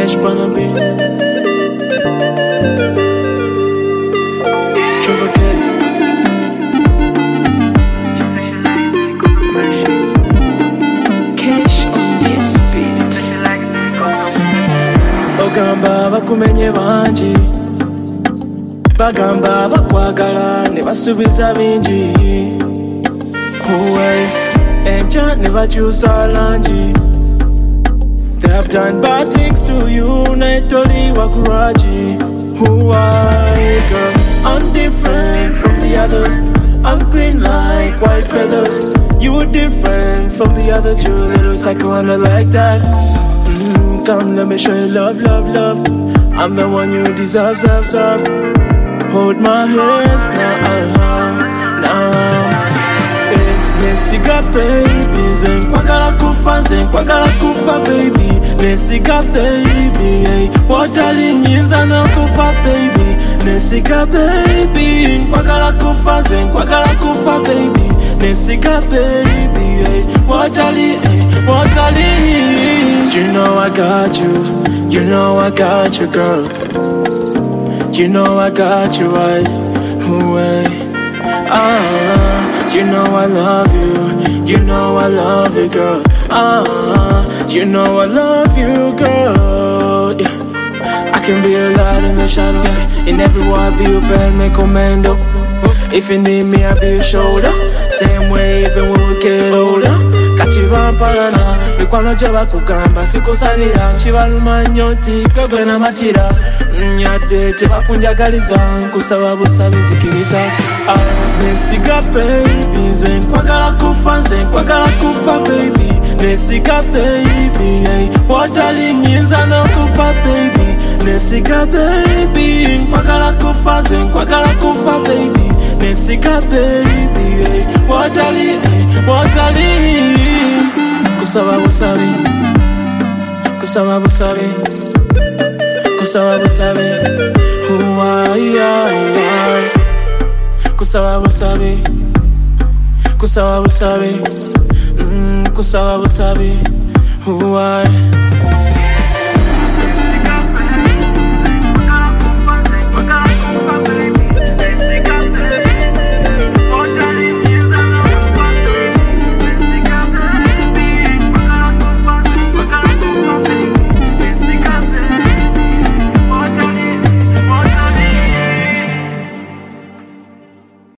Cash on a beat. Triple K. Cash on this beat. Bagamba bakumenye banji, bagamba bakwagala ne basubiza bingi. Huwei enkya ne bakyusa langi. They have done bad things to you, naye toli wakuraji. Who are you, girl? I'm different from the others. I'm clean like white feathers. You different from the others. You're a little psycho and I like that. Come, let me show you love, love, love. I'm the one you deserve, serve, serve. Hold my hands now, now. Nesiga baby, zenkwagala kufa baby. Nesiga baby, hey. Watali nyinza no kufa baby. Nesiga baby, nkwagala kufa baby. Nesiga baby, hey. Watali. You know I got you, you know I got you, girl. You know I got you right, way. You know I love you, you know I love you, girl. You know I love you, girl. Yeah. I can be a light in the shadow, yeah. In every war I be a band, make commando. If you need me, I'll be your shoulder. Same way even when we get older. Kati bampalana, mikwano gye bakugamba sikusalira. Kibaluma nnyo nti gwe na matira. Nyadde tebakunjagaliza, nkusaba busabi zikiriza. Nesiga baby, zenkwagala kufa baby. Nesiga baby, hey. Watali nyinza n'okufa baby. Nesiga baby, nkwagala kufa baby. Nesiga baby, hey. Watali. Kusaba busabi. Kusaba busabi. Who I